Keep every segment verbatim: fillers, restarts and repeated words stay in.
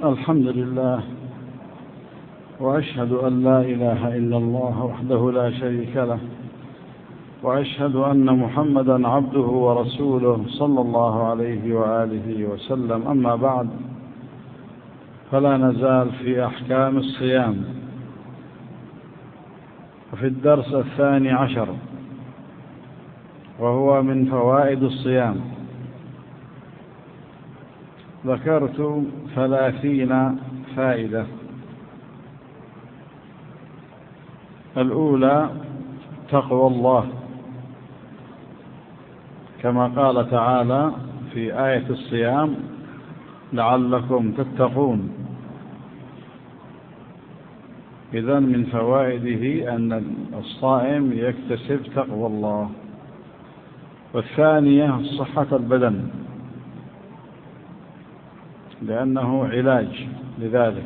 الحمد لله، وأشهد أن لا إله إلا الله وحده لا شريك له، وأشهد أن محمدا عبده ورسوله صلى الله عليه وآله وسلم. أما بعد، فلا نزال في أحكام الصيام، وفي الدرس الثاني عشر، وهو من فوائد الصيام. ذكرت ثلاثين فائدة. الأولى تقوى الله، كما قال تعالى في آية الصيام: لعلكم تتقون. إذن من فوائده أن الصائم يكتسب تقوى الله. والثانية صحة البدن، لأنه علاج لذلك.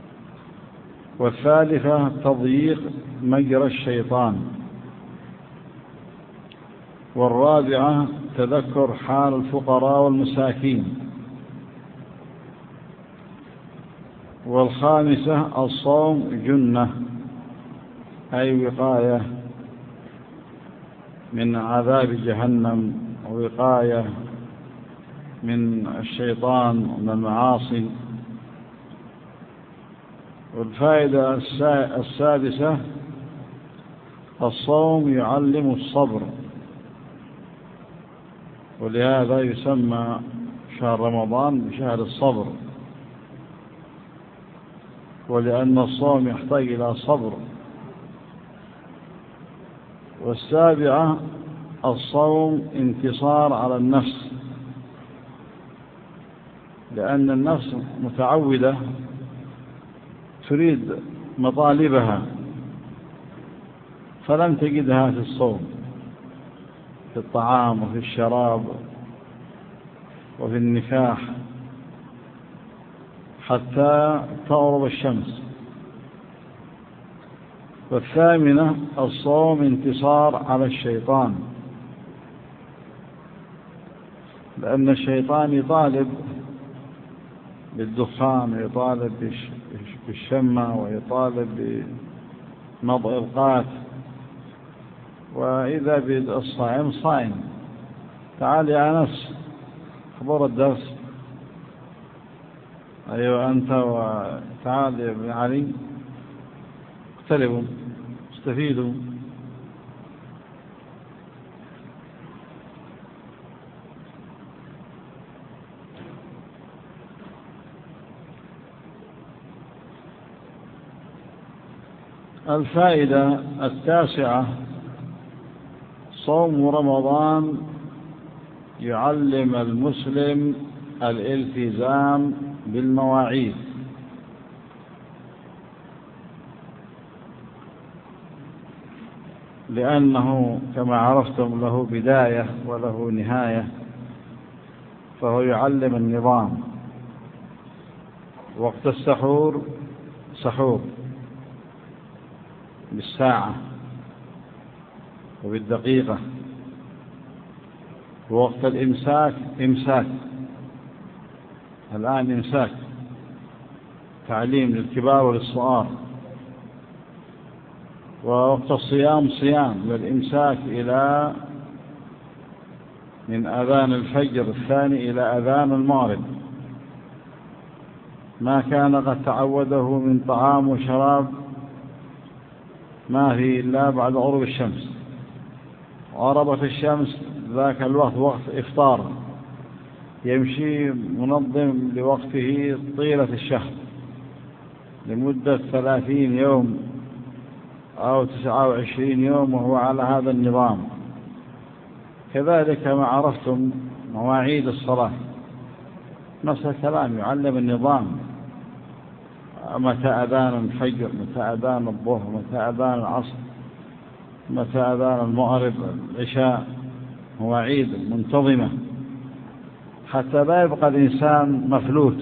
والثالثة تضييق مجرى الشيطان. والرابعة تذكر حال الفقراء والمساكين. والخامسة الصوم جنة، أي وقاية من عذاب جهنم، ووقاية من الشيطان ومن المعاصي. والفائدة السادسة الصوم يعلم الصبر، ولهذا يسمى شهر رمضان بشهر الصبر، ولأن الصوم يحتاج إلى صبر. والسابعة الصوم انتصار على النفس، لأن النفس متعودة تريد مطالبها، فلم تجدها في الصوم، في الطعام وفي الشراب وفي النكاح، حتى تغرب الشمس. والثامنة الصوم انتصار على الشيطان، لأن الشيطان يطالب بالدخان، ويطالب بالشمة، ويطالب بمضغ القات، وإذا بالصائم صائم. تعال يا أنس، حضور الدرس. أيوة أنت، وتعال يا ابن علي، اقتربوا استفيدوا. الفائدة التاسعة صوم رمضان يعلم المسلم الالتزام بالمواعيد، لأنه كما عرفتم له بداية وله نهاية، فهو يعلم النظام. وقت السحور سحور بالساعة وبالدقيقة، ووقت الإمساك إمساك، الآن إمساك، تعليم للكبار وللصغار. ووقت الصيام صيام، والإمساك إلى من أذان الفجر الثاني إلى أذان المغرب، ما كان قد تعوده من طعام وشراب ما في إلا بعد غروب الشمس. غربت الشمس ذاك الوقت وقت إفطار، يمشي منظم لوقته طيلة الشهر لمدة ثلاثين يوم أو تسعة وعشرين يوم، وهو على هذا النظام. كذلك ما عرفتم مواعيد الصلاة، نفس الكلام، يعلم النظام، متى أذان الفجر، متى أذان الظهر، متى أذان العصر، متى أذان المغرب، العشاء، مواعيد منتظمة، حتى لا يبقى الإنسان مفلوت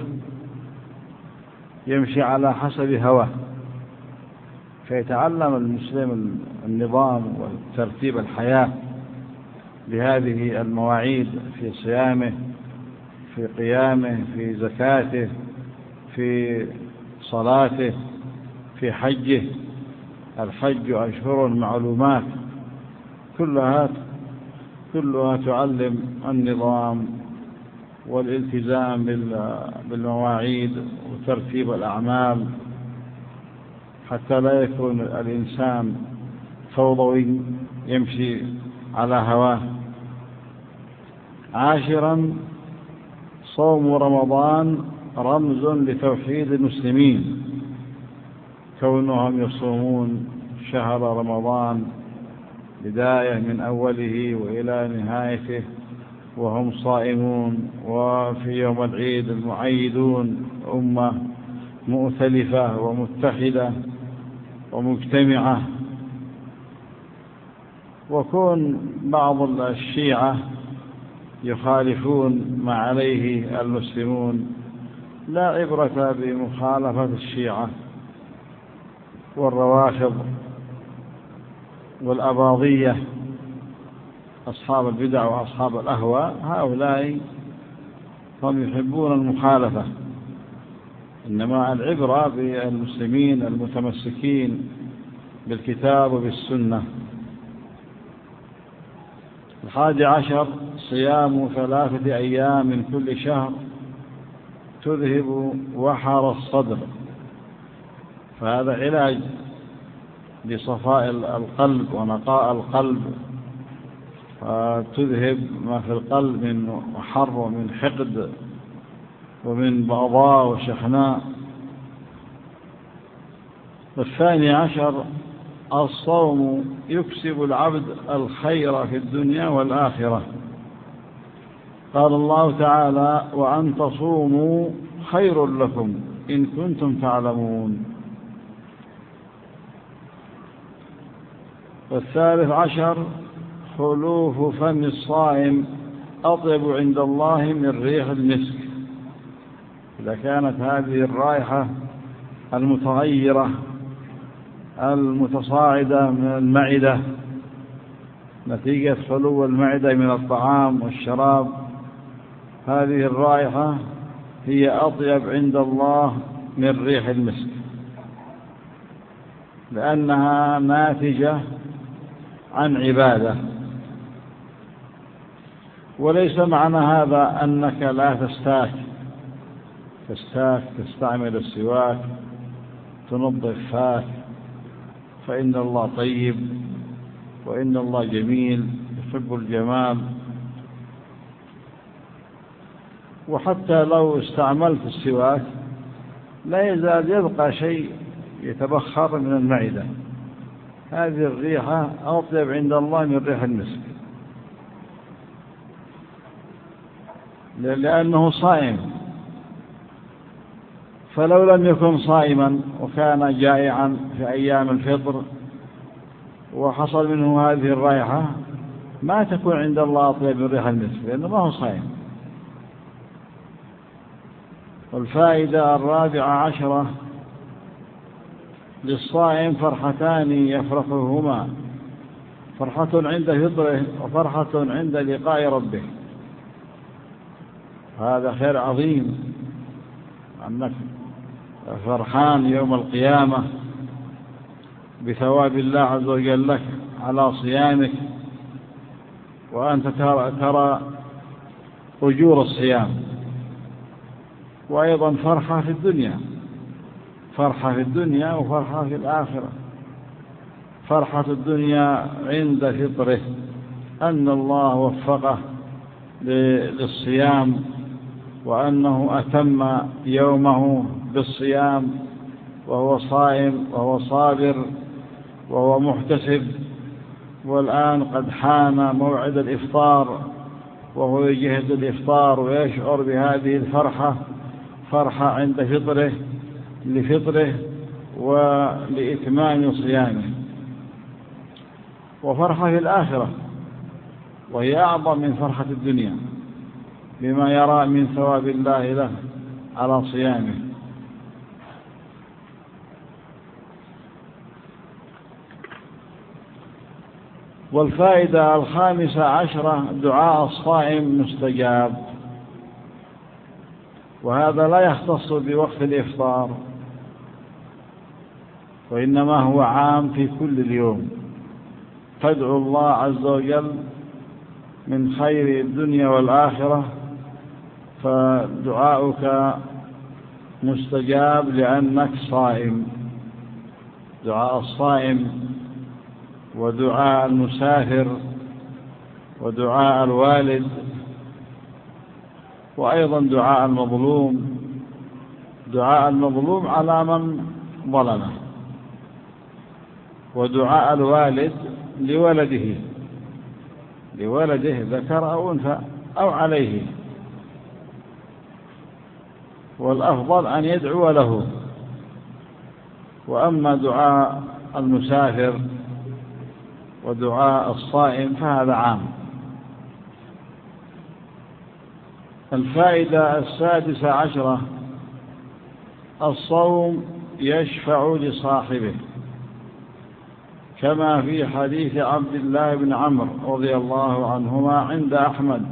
يمشي على حسب هواه. فيتعلم المسلم النظام وترتيب الحياة بهذه المواعيد، في صيامه، في قيامه، في زكاته، في في صلاته، في حجه. الحج أشهر معلومات، كلها كلها تعلم النظام والالتزام بالمواعيد وترتيب الأعمال، حتى لا يكون الإنسان فوضوي يمشي على هواه. عاشرا، صوم رمضان رمز لتوحيد المسلمين، كونهم يصومون شهر رمضان بداية من أوله وإلى نهايته وهم صائمون، وفي يوم العيد المعيدون أمة مؤتلفة ومتحدة ومجتمعة. وكون بعض الشيعة يخالفون ما عليه المسلمون، لا عبرة بمخالفة الشيعة والروافض والأباضية، أصحاب البدع وأصحاب الأهواء، هؤلاء هم يحبون المخالفة، إنما العبرة بالمسلمين المتمسكين بالكتاب وبالسنة. الحادي عشر، صيام ثلاثة أيام من كل شهر تذهب وحر الصدر، فهذا علاج لصفاء القلب ونقاء القلب، فتذهب ما في القلب من حر ومن حقد ومن بغضاء وشحناء. الثاني عشر، الصوم يكسب العبد الخير في الدنيا والآخرة. قال الله تعالى: وأن تصوموا خير لكم إن كنتم تعلمون. والثالث عشر، خلوف فم الصائم أطيب عند الله من ريح المسك. إذا كانت هذه الرائحة المتغيرة المتصاعدة من المعدة نتيجة خلو المعدة من الطعام والشراب، هذه الرائحة هي أطيب عند الله من ريح المسك، لأنها ناتجة عن عبادة. وليس معنى هذا أنك لا تستاك تستاك تستعمل السواك، تنظف فاك، فإن الله طيب وإن الله جميل يحب الجمال. وحتى لو استعملت السواك لا يزال يبقى شيء يتبخر من المعدة، هذه الريحة أطيب عند الله من ريح المسك، لأنه صائم. فلو لم يكن صائما وكان جائعا في أيام الفطر وحصل منه هذه الرائحة، ما تكون عند الله أطيب من ريح المسك، لأنه ما هو صائم. والفائدة الرابعة عشرة، للصائم فرحتان يفرحهما، فرحة عند فطره وفرحة عند لقاء ربه. هذا خير عظيم، أنك فرحان يوم القيامة بثواب الله عز وجل لك على صيامك، وأنت ترى, ترى أجور الصيام. وأيضا فرحة في الدنيا، فرحة في الدنيا وفرحة في الآخرة. فرحة الدنيا عند فطره أن الله وفقه للصيام، وأنه أتم يومه بالصيام وهو صائم وهو صابر وهو محتسب، والآن قد حان موعد الإفطار وهو يجهز الإفطار ويشعر بهذه الفرحة، فرحة عند فطره لفطره ولإتمام صيامه. وفرحة في الآخرة، وهي أعظم من فرحة الدنيا بما يرى من ثواب الله له على صيامه. والفائدة الخامسة عشرة، دعاء الصائم مستجاب. وهذا لا يختص بوقت الإفطار، وإنما هو عام في كل اليوم. تدعو الله عز وجل من خير الدنيا والآخرة، فدعاؤك مستجاب لأنك صائم. دعاء الصائم ودعاء المسافر ودعاء الوالد، وأيضا دعاء المظلوم. دعاء المظلوم على من ظلمه، ودعاء الوالد لولده لولده ذكر أو أنثى أو عليه، والأفضل أن يدعو له. وأما دعاء المسافر ودعاء الصائم فهذا عام. الفائدة السادسة عشرة: الصوم يشفع لصاحبه، كما في حديث عبد الله بن عمرو رضي الله عنهما عند أحمد،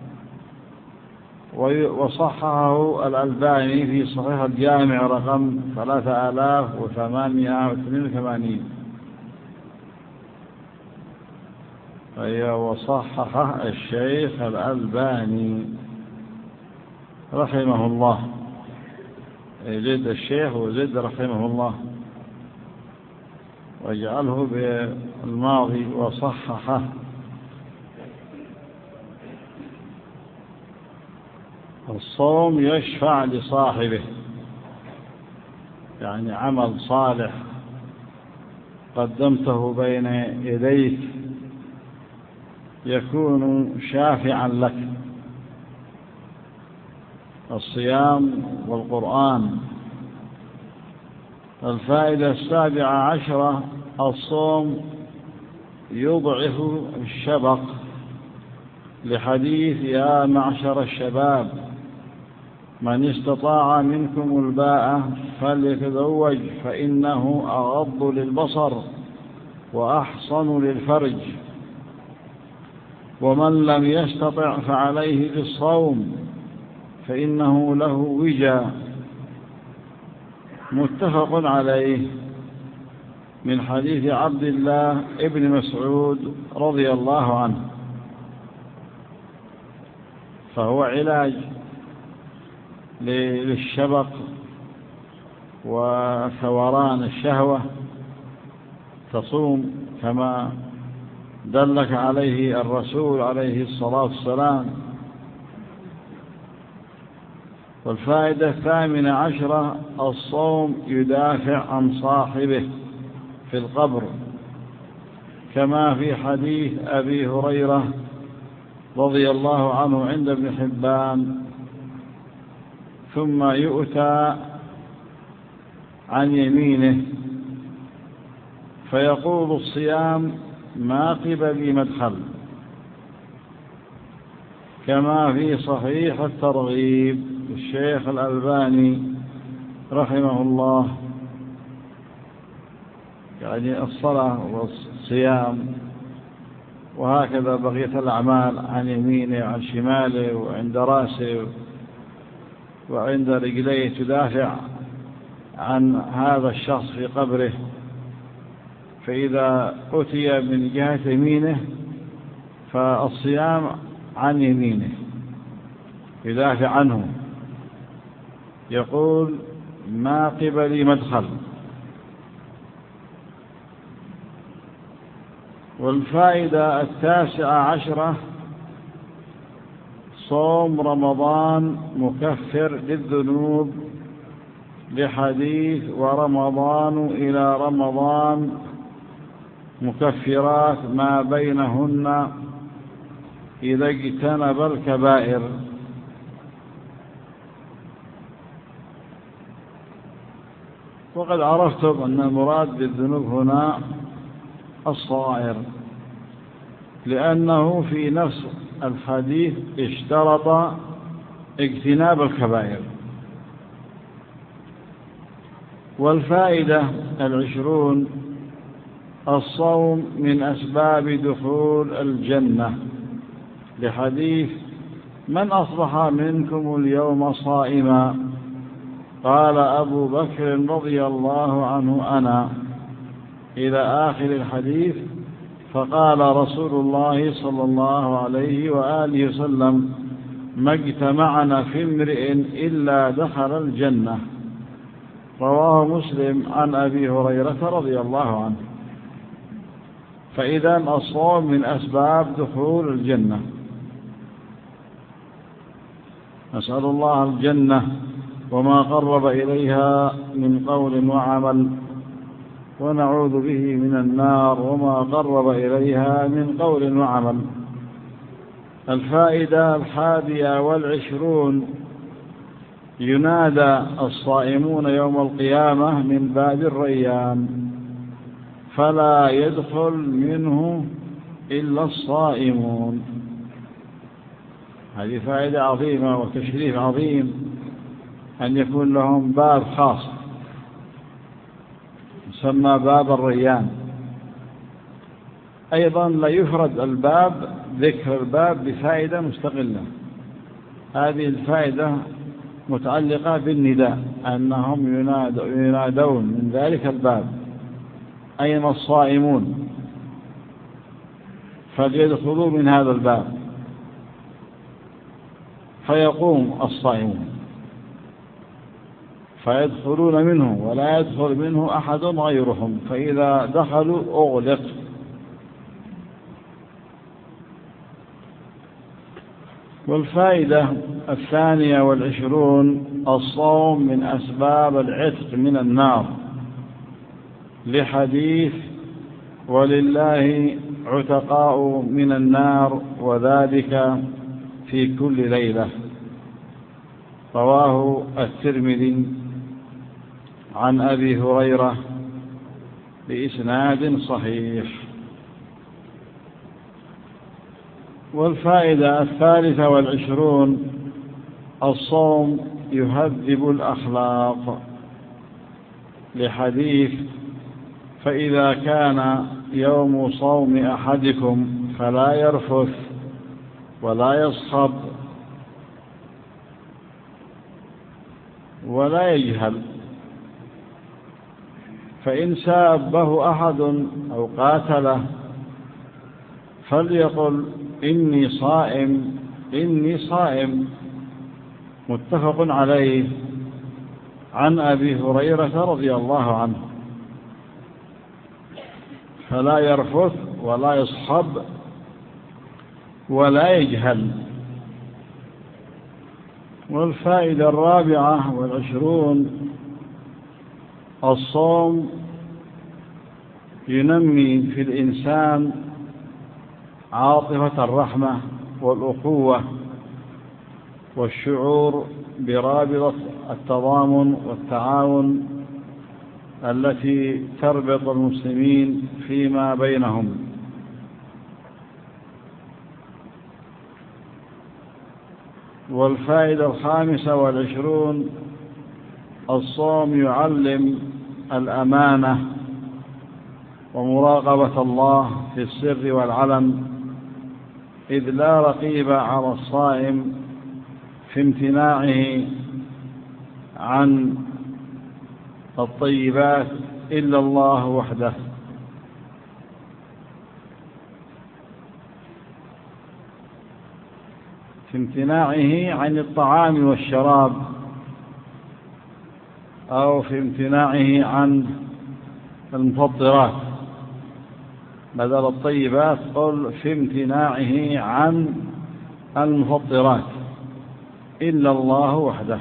وصححه الألباني في صحيح الجامع رقم ثلاثة آلاف وثمانمائة واثنين وثمانين. أي وصححه الشيخ الألباني رحمه الله، زد الشيخ وزد رحمه الله، واجعله بالماضي وصححه. الصوم يشفع لصاحبه، يعني عمل صالح قدمته بين يديك يكون شافعا لك. الصيام والقرآن. الفائدة السابعة عشرة: الصوم يضعف الشبق، لحديث يا معشر الشباب من استطاع منكم الباءة فليتزوج فإنه أغض للبصر وأحصن للفرج، ومن لم يستطع فعليه بالصوم فإنه له وجا. متفق عليه، من حديث عبد الله ابن مسعود رضي الله عنه. فهو علاج للشبق وثوران الشهوة، تصوم كما دلك عليه الرسول عليه الصلاة والسلام. والفائدة الثامنة عشرة: الصوم يدافع عن صاحبه في القبر، كما في حديث أبي هريرة رضي الله عنه عند ابن حبان: ثم يؤتى عن يمينه فيقول الصيام ما قبلي مدخل، كما في صحيح الترغيب. الشيخ الألباني رحمه الله، يعني الصلاة والصيام وهكذا بقية الأعمال عن يمينه وعن شماله وعند رأسه وعند رجليه تدافع عن هذا الشخص في قبره. فإذا أتي من جهة يمينه فالصيام عن يمينه يدافع عنه، يقول ما قبلي مدخل. والفائدة التاسعة عشرة: صوم رمضان مكفر للذنوب، لحديث ورمضان إلى رمضان مكفرات ما بينهن إذا اجتنب الكبائر. وقد عرفتم أن المراد بالذنوب هنا الصغائر، لأنه في نفس الحديث اشترط اجتناب الكبائر. والفائدة العشرون: الصوم من أسباب دخول الجنة، لحديث من أصبح منكم اليوم صائما؟ قال أبو بكر رضي الله عنه أنا، إلى آخر الحديث. فقال رسول الله صلى الله عليه وآله وسلم: ما اجتمعنا في امرئ إلا دخل الجنة. رواه مسلم عن أبي هريرة رضي الله عنه. فإذا الصوم من أسباب دخول الجنة. نسأل الله الجنة وما قرب إليها من قول وعمل، ونعوذ به من النار وما قرب إليها من قول وعمل. الفائدة الحادية والعشرون: ينادى الصائمون يوم القيامة من باب الريان، فلا يدخل منه إلا الصائمون. هذه فائدة عظيمة وتشريف عظيم أن يكون لهم باب خاص يسمى باب الريان. أيضا لا يفرد الباب، ذكر الباب بفائدة مستقلة. هذه الفائدة متعلقة بالنداء، أنهم ينادون من ذلك الباب: أين الصائمون؟ فليدخلوا من هذا الباب، فيقوم الصائمون فيدخلون منه، ولا يدخل منه أحد غيرهم، فإذا دخلوا أغلق. والفائدة الثانية والعشرون: الصوم من أسباب العتق من النار، لحديث: ولله عتقاء من النار وذلك في كل ليلة. رواه الترمذي عن أبي هريرة بإسناد صحيح. والفائدة الثالثة والعشرون: الصوم يهذب الأخلاق، لحديث: فإذا كان يوم صوم أحدكم فلا يرفث ولا يصخب ولا يجهل، فإن سابه أحد أو قاتله فليقل: إني صائم إني صائم. متفق عليه، عن أبي هريرة رضي الله عنه. فلا يرفث ولا يصخب ولا يجهل. والفائدة الرابعة والعشرون: الصوم ينمي في الإنسان عاطفة الرحمة والأخوة والشعور برابطة التضامن والتعاون التي تربط المسلمين فيما بينهم. والفائدة الخامسة والعشرون: الصوم يعلم الأمانة ومراقبة الله في السر والعلن، إذ لا رقيب على الصائم في امتناعه عن الطيبات إلا الله وحده. في امتناعه عن الطعام والشراب، أو في امتناعه عن المفطرات، بدل الطيبات قل في امتناعه عن المفطرات إلا الله وحده.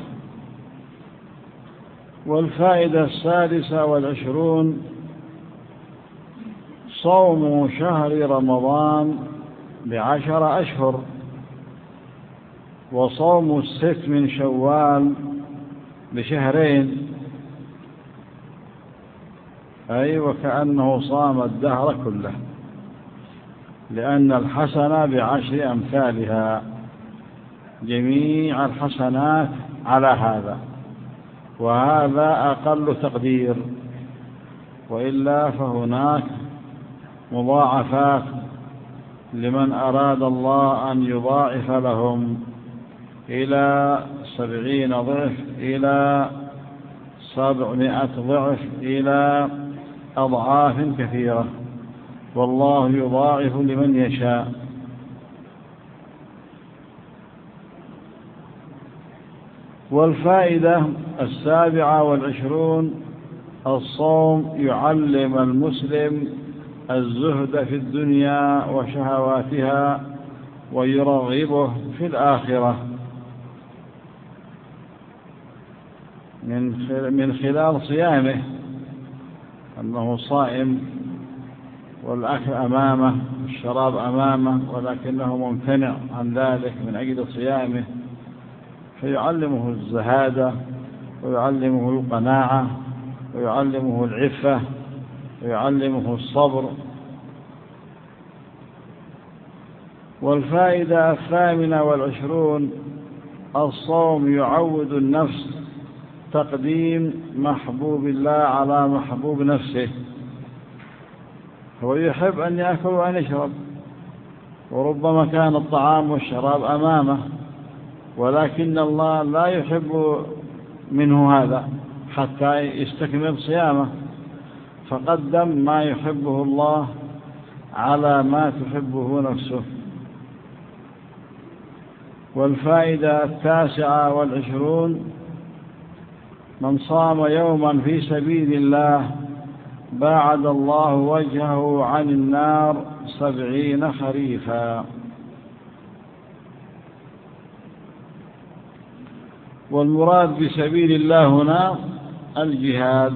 والفائدة السادسة والعشرون: صوم شهر رمضان بعشر أشهر، وصوم الست من شوال بشهرين، أي وكأنه صام الدهر كله، لأن الحسنة بعشر أمثالها، جميع الحسنات على هذا، وهذا أقل تقدير، وإلا فهناك مضاعفات لمن أراد الله أن يضاعف لهم إلى سبعين ضعف إلى سبعمائة ضعف إلى أضعاف كثيرة، والله يضاعف لمن يشاء. والفائدة السابعة والعشرون: الصوم يعلم المسلم الزهد في الدنيا وشهواتها ويرغبه في الآخرة من خلال صيامه، أنه صائم والأكل أمامه والشراب أمامه ولكنه ممتنع عن ذلك من أجل صيامه، فيعلمه الزهادة ويعلمه القناعة ويعلمه العفة ويعلمه الصبر. والفائدة الثامنة والعشرون: الصوم يعود النفس تقديم محبوب الله على محبوب نفسه، هو يحب أن يأكل وأن يشرب، وربما كان الطعام والشراب أمامه، ولكن الله لا يحب منه هذا حتى يستكمل صيامه، فقدم ما يحبه الله على ما تحبه نفسه. والفائدة التاسعة والعشرون: من صام يوما في سبيل الله باعد الله وجهه عن النار سبعين خريفا. والمراد بسبيل الله هنا الجهاد.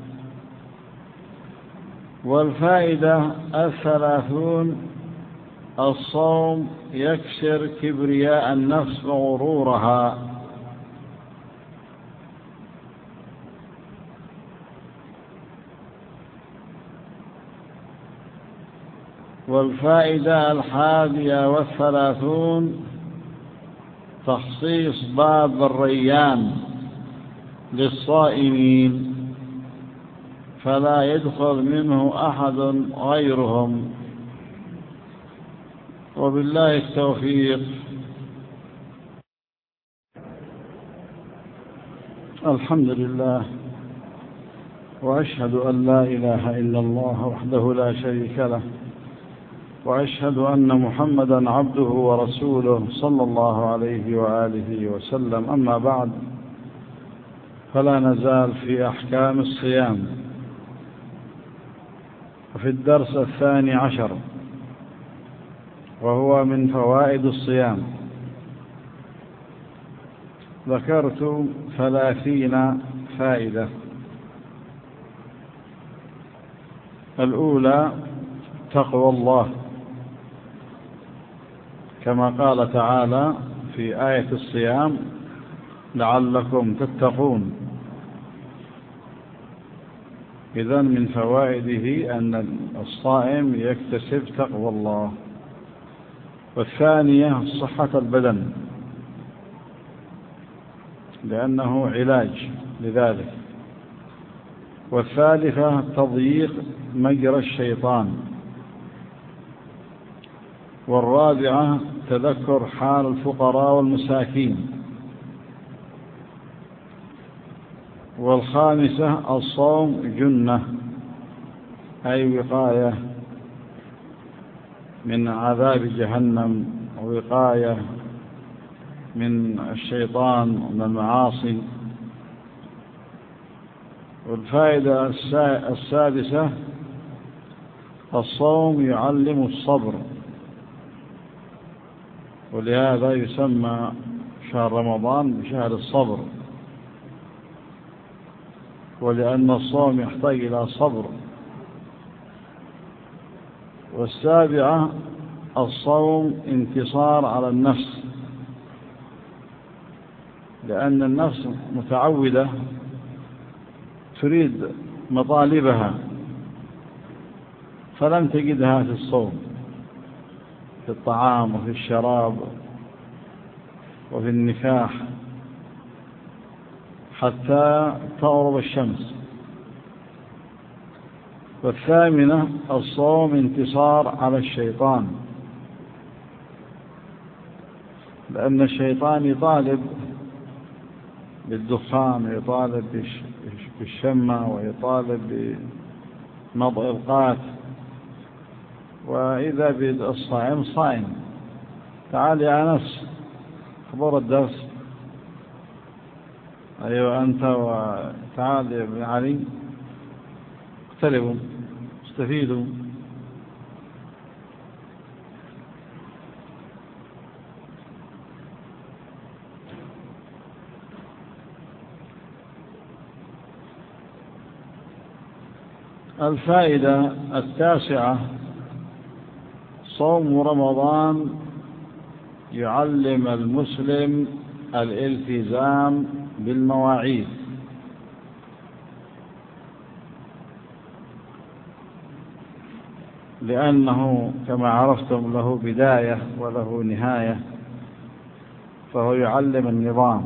والفائدة الثلاثون: الصوم يكسر كبرياء النفس وغرورها. والفائدة الحادية والثلاثون: تخصيص باب الريان للصائمين فلا يدخل منه أحد غيرهم. وبالله التوفيق. الحمد لله، وأشهد أن لا إله إلا الله وحده لا شريك له، وأشهد أن محمدا عبده ورسوله صلى الله عليه وآله وسلم. أما بعد، فلا نزال في أحكام الصيام، وفي الدرس الثاني عشر، وهو من فوائد الصيام. ذكرت ثلاثين فائدة. الأولى تقوى الله، كما قال تعالى في آية الصيام: لعلكم تتقون. إذن من فوائده أن الصائم يكتسب تقوى الله. والثانية صحة البدن، لأنه علاج لذلك. والثالثة تضييق مجرى الشيطان. والرابعة تذكر حال الفقراء والمساكين. والخامسة الصوم جنة، أي وقاية من عذاب جهنم، ووقاية من الشيطان ومن المعاصي. والفائدة السادسة: الصوم يعلم الصبر، ولهذا يسمى شهر رمضان بشهر الصبر، ولأن الصوم يحتاج إلى صبر. والسابعة: الصوم انتصار على النفس، لأن النفس متعودة تريد مطالبها فلم تجدها في الصوم، في الطعام وفي الشراب وفي النكاح، حتى تغرب الشمس. والثامنة: الصوم انتصار على الشيطان، لأن الشيطان يطالب بالدخان ويطالب بالشمة ويطالب بنضع القات، وإذا بالصائم صائم. تعال يا أنس حضور الدرس. أيوة أنت، وتعال يا ابن علي اقتربوا استفيدوا. الفائدة التاسعة: صوم رمضان يعلم المسلم الالتزام بالمواعيد، لأنه كما عرفتم له بداية وله نهاية، فهو يعلم النظام.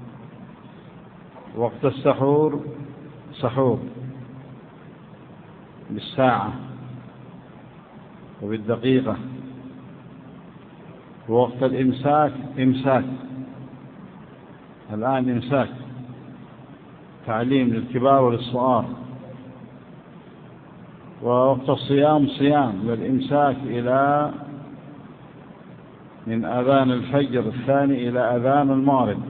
وقت السحور سحور بالساعة وبالدقيقة، ووقت الإمساك إمساك، الآن إمساك، تعليم للكبار وللصغار. ووقت الصيام صيام، والإمساك إلى من أذان الفجر الثاني إلى أذان المغرب،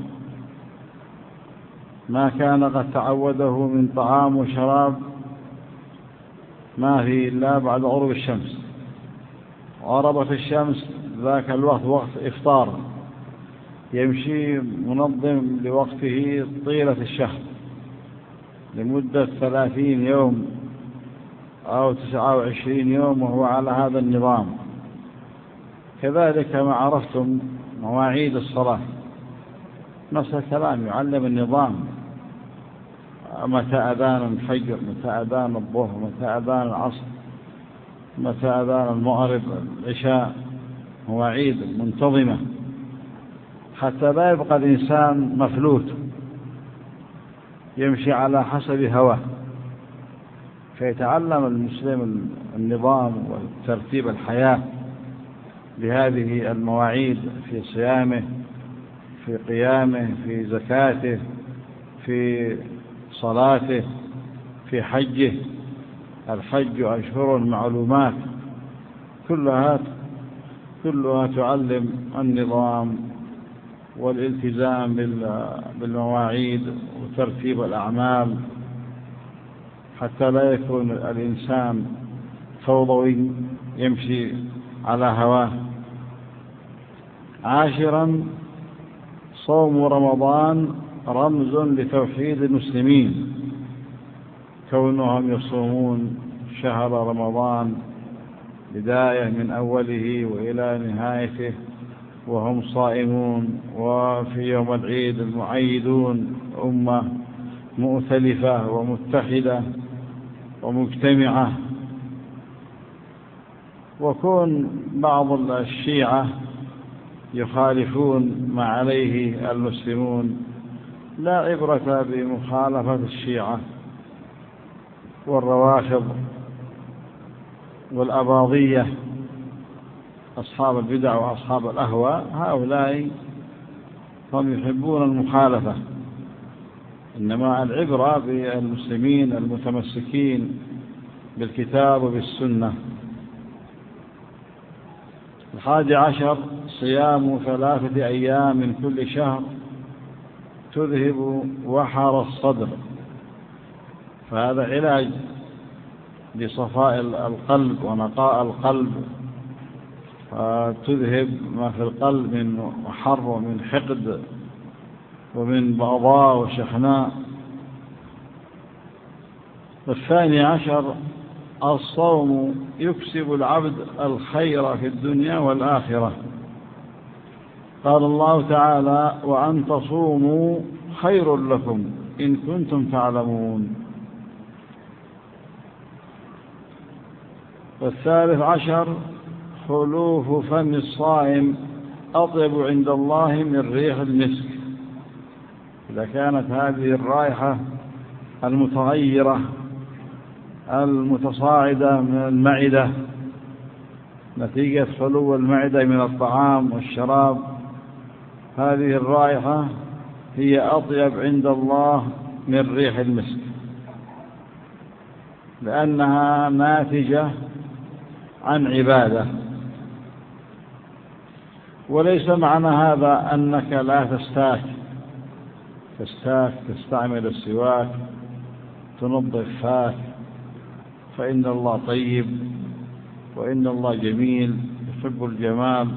ما كان قد تعوده من طعام وشراب ما في إلا بعد غروب الشمس. غربت الشمس ذاك الوقت وقت إفطار، يمشي منظم لوقته طيلة الشهر لمدة ثلاثين يوم أو تسعة وعشرين يوم، وهو على هذا النظام. كذلك ما عرفتم مواعيد الصلاة نفس الكلام، يعلم النظام، متى أذان الفجر، متى أذان الظهر، متى أذان العصر، متى أذان المغرب، العشاء، مواعيد منتظمة حتى لا يبقى الإنسان مفلوت يمشي على حسب هواه. فيتعلم المسلم النظام وترتيب الحياة بهذه المواعيد، في صيامه، في قيامه، في زكاته، في صلاته، في حجه. الحج أشهر المعلومات، كلها كلها تعلم النظام والالتزام بالمواعيد وترتيب الأعمال، حتى لا يكون الإنسان فوضوي يمشي على هواه. عاشرا: صوم رمضان رمز لتوحيد المسلمين، كونهم يصومون شهر رمضان بداية من أوله وإلى نهايته وهم صائمون، وفي يوم العيد المعيدون أمة مؤتلفة ومتحدة ومجتمعة. وكون بعض الشيعة يخالفون ما عليه المسلمون، لا عبرة بمخالفة الشيعة والروافض والأباضية، أصحاب البدع وأصحاب الأهواء، هؤلاء هم يحبون المخالفة، إنما العبرة بالمسلمين المتمسكين بالكتاب وبالسنة. الحادي عشر: صيام ثلاثة أيام من كل شهر تذهب وحر الصدر، فهذا علاج لصفاء القلب ونقاء القلب، فتذهب ما في القلب من حر ومن حقد ومن بغضاء وشحناء. الثاني عشر: الصوم يكسب العبد الخير في الدنيا والآخرة، قال الله تعالى: وأن تصوموا خير لكم إن كنتم تعلمون. والثالث عشر: خلوف فم الصائم أطيب عند الله من ريح المسك، إذا كانت هذه الرائحة المتغيرة المتصاعدة من المعدة نتيجة خلو المعدة من الطعام والشراب هذه الرائحة هي أطيب عند الله من ريح المسك، لأنها ناتجة عن عبادة. وليس معنى هذا أنك لا تستاك تستاك تستعمل السواك تنظف فاك، فإن الله طيب وإن الله جميل يحب الجمال.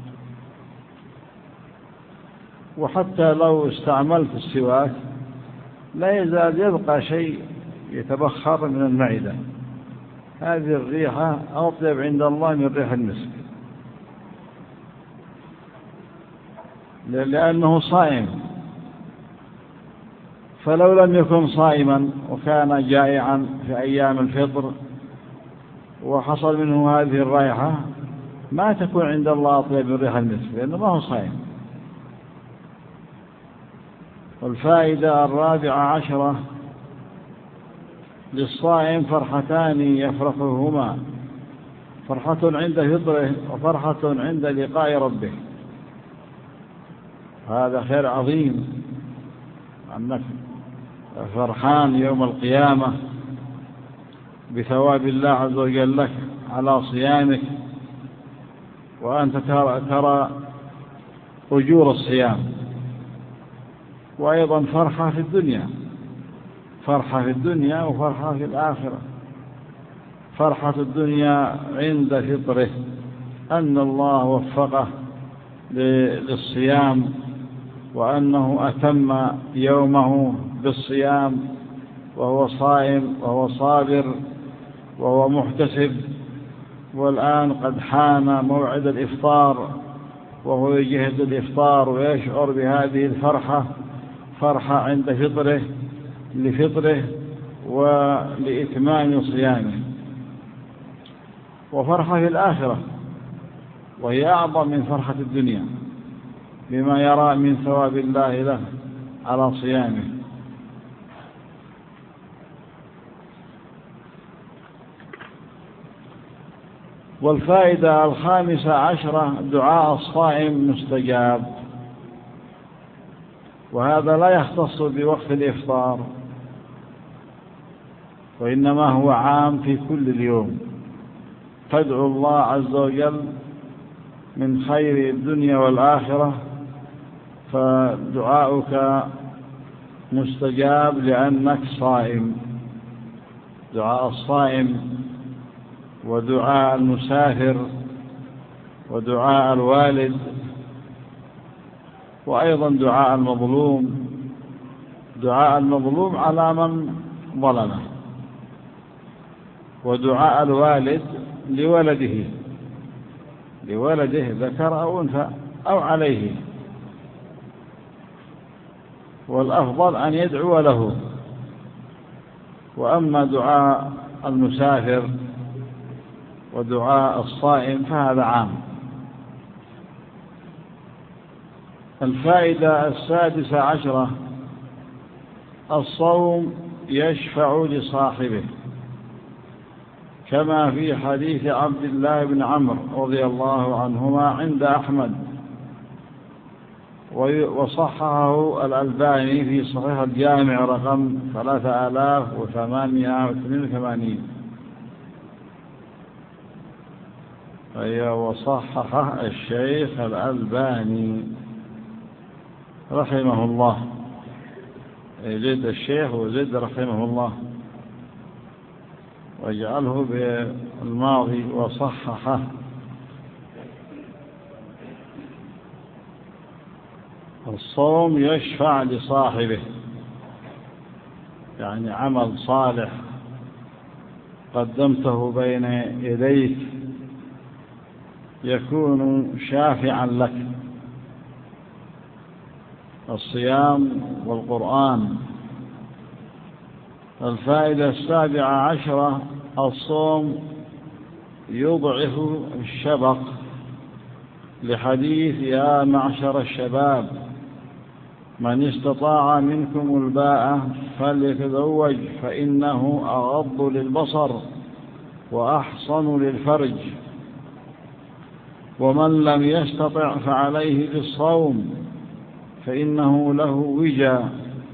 وحتى لو استعملت السواك لا يزال يبقى شيء يتبخر من المعدة. هذه الريحة أطيب عند الله من ريح المسك، لأنه صائم. فلو لم يكن صائما وكان جائعا في أيام الفطر وحصل منه هذه الرائحة ما تكون عند الله أطيب من ريح المسك، لأنه ما هو صائم. والفائدة الرابعة عشرة: للصائم فرحتان يفرحهما، فرحة عند فطره وفرحة عند لقاء ربه. هذا خير عظيم، أنك فرحان يوم القيامة بثواب الله عز وجل لك على صيامك، وأنت ترى, ترى أجور الصيام. وأيضا فرحة في الدنيا، فرحة في الدنيا وفرحة في الآخرة. فرحة الدنيا عند فطره أن الله وفقه للصيام، وأنه أتم يومه بالصيام وهو صائم وهو صابر وهو محتسب. والآن قد حان موعد الإفطار وهو يجهز الإفطار ويشعر بهذه الفرحة، فرحة عند فطره لفطره ولإتمام صيامه. وفرحة في الآخرة وهي أعظم من فرحة الدنيا بما يرى من ثواب الله له على صيامه. والفائدة الخامسة عشرة: دعاء الصائم مستجاب. وهذا لا يختص بوقت الإفطار، وإنما هو عام في كل اليوم. تدعو الله عز وجل من خير الدنيا والآخرة، فدعاؤك مستجاب لأنك صائم. دعاء الصائم ودعاء المسافر ودعاء الوالد، وأيضا دعاء المظلوم. دعاء المظلوم على من ظلمه، ودعاء الوالد لولده لولده ذكر أو أنثى أو عليه، والأفضل أن يدعو له. وأما دعاء المسافر ودعاء الصائم فهذا عام. الفائدة السادسة عشرة: الصوم يشفع لصاحبه، كما في حديث عبد الله بن عمرو رضي الله عنهما عند أحمد، وصححه الألباني في صحيح الجامع رقم ثلاثة آلاف وثمانمائة واثنين وثمانين. أي وصححه الشيخ الألباني رحمه الله، زد الشيخ وزد رحمه الله، واجعله بالماضي وصححه. الصوم يشفع لصاحبه، يعني عمل صالح قدمته بين يديك يكون شافعا لك. الصيام والقرآن. الفائدة السابعة عشرة: الصوم يضعف الشبق، لحديث يا معشر الشباب من استطاع منكم الباءة فليتزوج فإنه أغض للبصر وأحصن للفرج، ومن لم يستطع فعليه بالصوم فإنه له وجا،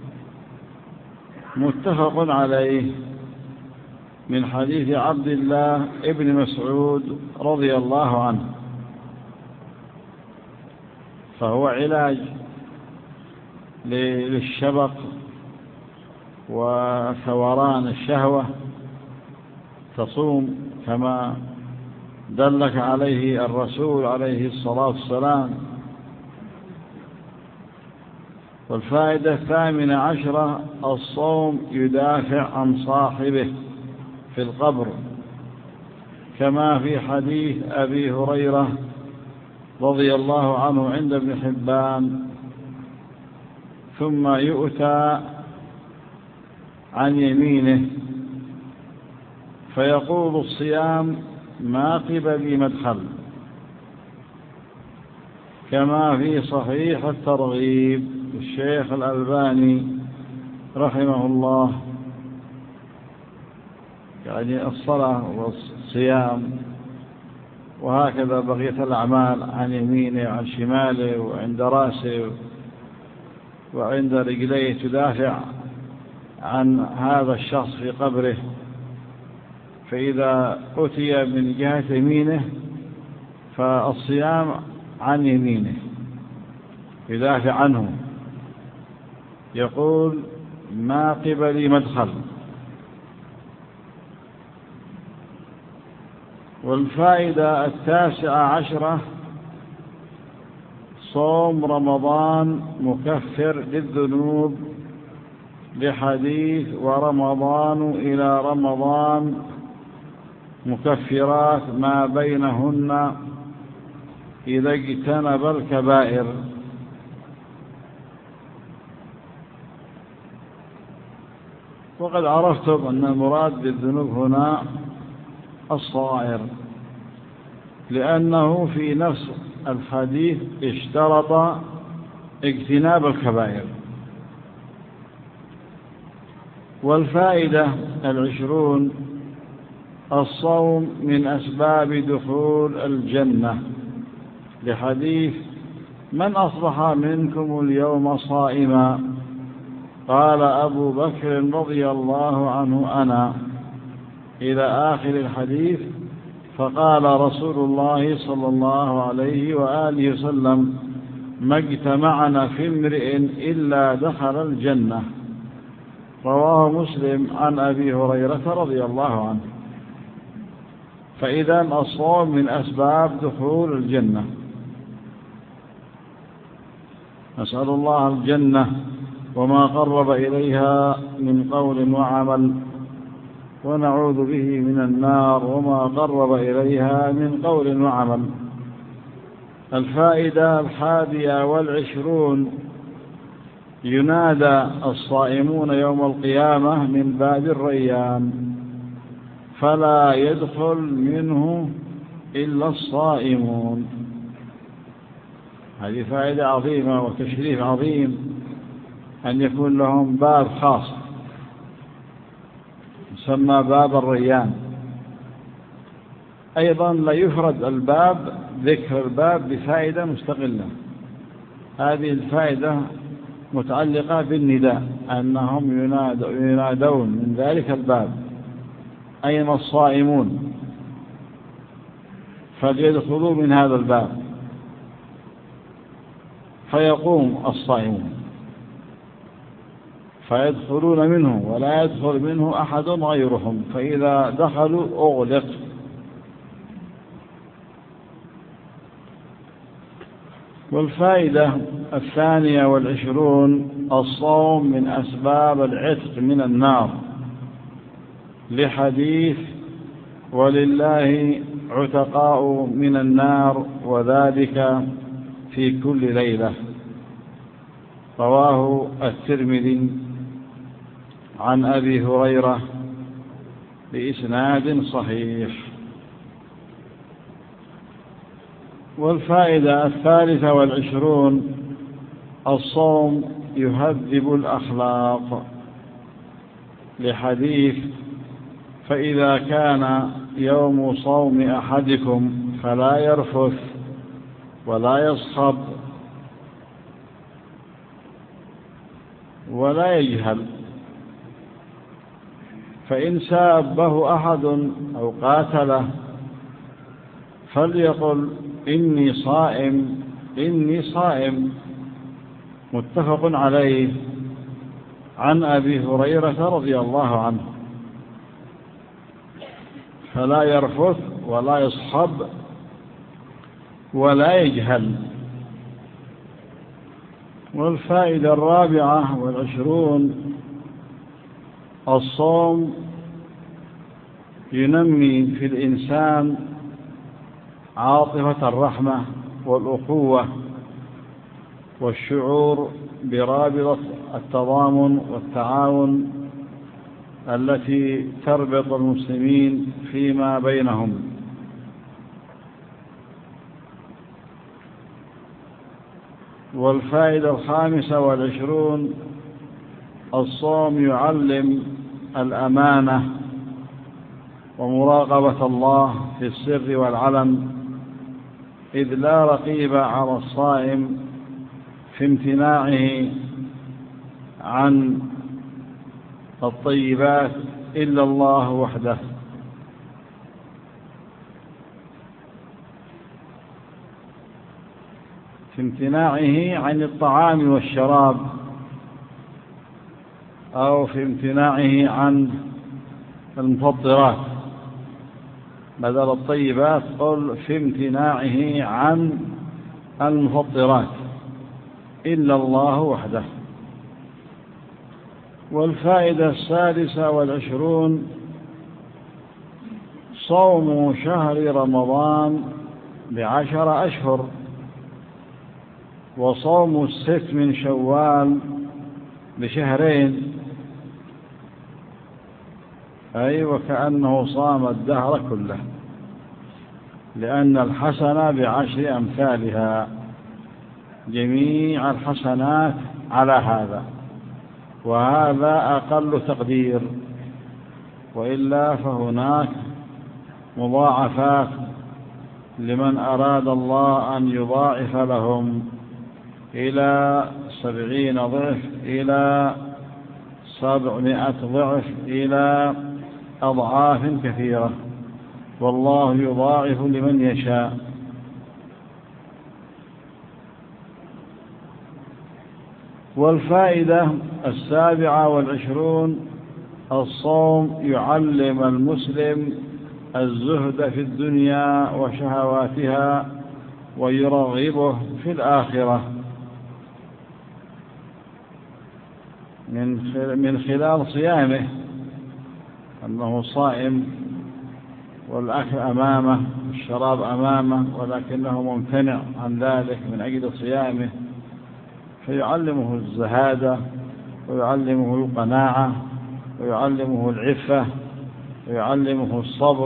متفق عليه، من حديث عبد الله ابن مسعود رضي الله عنه. فهو علاج للشبق وثوران الشهوة، تصوم كما دلك عليه الرسول عليه الصلاة والسلام. والفائدة الثامنة عشرة: الصوم يدافع عن صاحبه في القبر، كما في حديث أبي هريرة رضي الله عنه عند ابن حبان: ثم يؤتى عن يمينه فيقول الصيام ما قبلي مدخل، كما في صحيح الترغيب الشيخ الألباني رحمه الله. يعني الصلاة والصيام وهكذا بقية الأعمال عن يمينه وعن شماله وعند رأسه وعند رجليه تدافع عن هذا الشخص في قبره. فإذا أتي من جهة يمينه فالصيام عن يمينه يدافع عنه، يقول ما قبلي مدخل. والفائدة التاسعة عشرة: صوم رمضان مكفر للذنوب، لحديث ورمضان إلى رمضان مكفرات ما بينهن إذا اجتنب الكبائر. وقد عرفتم أن المراد بالذنوب هنا الصغائر، لأنه في نفس الحديث اشترط اجتناب الكبائر. والفائدة العشرون: الصوم من أسباب دخول الجنة، لحديث من أصبح منكم اليوم صائما؟ قال أبو بكر رضي الله عنه أنا، إلى آخر الحديث. فقال رسول الله صلى الله عليه وآله وسلم: ما اجتمعنا في امرئ إلا دخل الجنة. رواه مسلم عن أبي هريرة رضي الله عنه. فإذا الصوم من أسباب دخول الجنة. نسأل الله الجنة وما قرب إليها من قول وعمل، ونعوذ به من النار وما قرب إليها من قول وعمل. الفائدة الحادية والعشرون: ينادى الصائمون يوم القيامة من باب الريان، فلا يدخل منه إلا الصائمون. هذه فائدة عظيمة وتشريف عظيم أن يكون لهم باب خاص يسمى باب الريان. أيضا لا يفرد الباب، ذكر الباب بفائدة مستقلة. هذه الفائدة متعلقة بالنداء، أنهم ينادون من ذلك الباب: أين الصائمون؟ فليدخلوا من هذا الباب، فيقوم الصائمون فيدخلون منه، ولا يدخل منه أحد غيرهم، فإذا دخلوا أغلق. والفائدة الثانية والعشرون: الصوم من أسباب العتق من النار، لحديث ولله عتقاء من النار وذلك في كل ليلة. رواه الترمذي عن أبي هريرة بإسناد صحيح. والفائدة الثالثة والعشرون: الصوم يهذب الأخلاق، لحديث فإذا كان يوم صوم أحدكم فلا يرفث ولا يصخب ولا يجهل. فإن سابه أحد أو قاتله فليقل إني صائم إني صائم. متفق عليه. عن أبي هريرة رضي الله عنه. فلا يرفث ولا يصحب ولا يجهل. والفائدة الرابعة والعشرون: الصوم ينمي في الإنسان عاطفة الرحمة والأخوة والشعور برابطة التضامن والتعاون التي تربط المسلمين فيما بينهم. والفائدة الخامسة والعشرون: الصوم يعلم الأمانة ومراقبة الله في السر والعلن، إذ لا رقيب على الصائم في امتناعه عن الطيبات إلا الله وحده. في امتناعه عن الطعام والشراب، أو في امتناعه عن المفطرات. بدل الطيبات قل في امتناعه عن المفطرات إلا الله وحده. والفائدة السادسة والعشرون: صوم شهر رمضان بعشر أشهر، وصوم الست من شوال بشهرين، أي وكأنه صام الدهر كله، لأن الحسنة بعشر أمثالها، جميع الحسنات على هذا، وهذا أقل تقدير، وإلا فهناك مضاعفات لمن أراد الله أن يضاعف لهم إلى سبعين ضعف، إلى سبعمائة ضعف، إلى أضعاف كثيرة، والله يضاعف لمن يشاء. والفائدة السابعة والعشرون: الصوم يعلم المسلم الزهد في الدنيا وشهواتها، ويرغبه في الآخرة من خلال صيامه، أنه صائم والأكل أمامه والشراب أمامه، ولكنه ممتنع عن ذلك من أجل صيامه، فيعلمه الزهادة، ويعلمه القناعة، ويعلمه العفة، ويعلمه الصبر.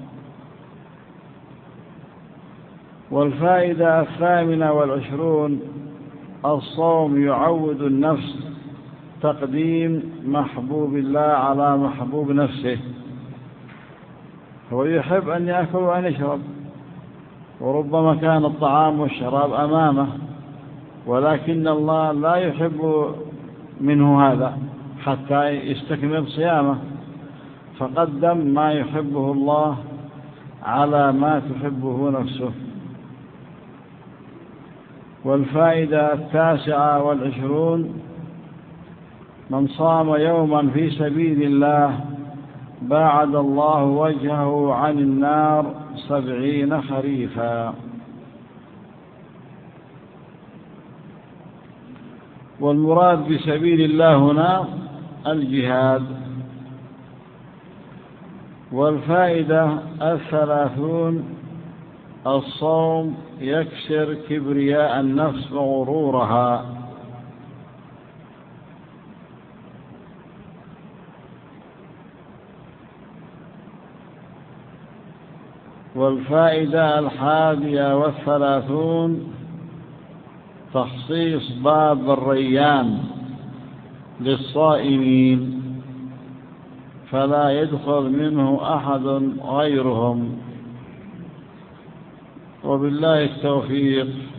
والفائدة الثامنة والعشرون: الصوم يعود النفس تقديم محبوب الله على محبوب نفسه. هو يحب أن يأكل وأن يشرب، وربما كان الطعام والشراب أمامه، ولكن الله لا يحب منه هذا حتى يستكمل صيامه، فقدم ما يحبه الله على ما تحبه نفسه. والفائدة التاسعة والعشرون: من صام يوما في سبيل الله باعد الله وجهه عن النار سبعين خريفا. والمراد بسبيل الله هنا الجهاد. والفائدة الثلاثون: الصوم يكسر كبرياء النفس وغرورها. والفائدة الحادية والثلاثون: تخصيص باب الريان للصائمين، فلا يدخل منه أحد غيرهم. وبالله التوفيق.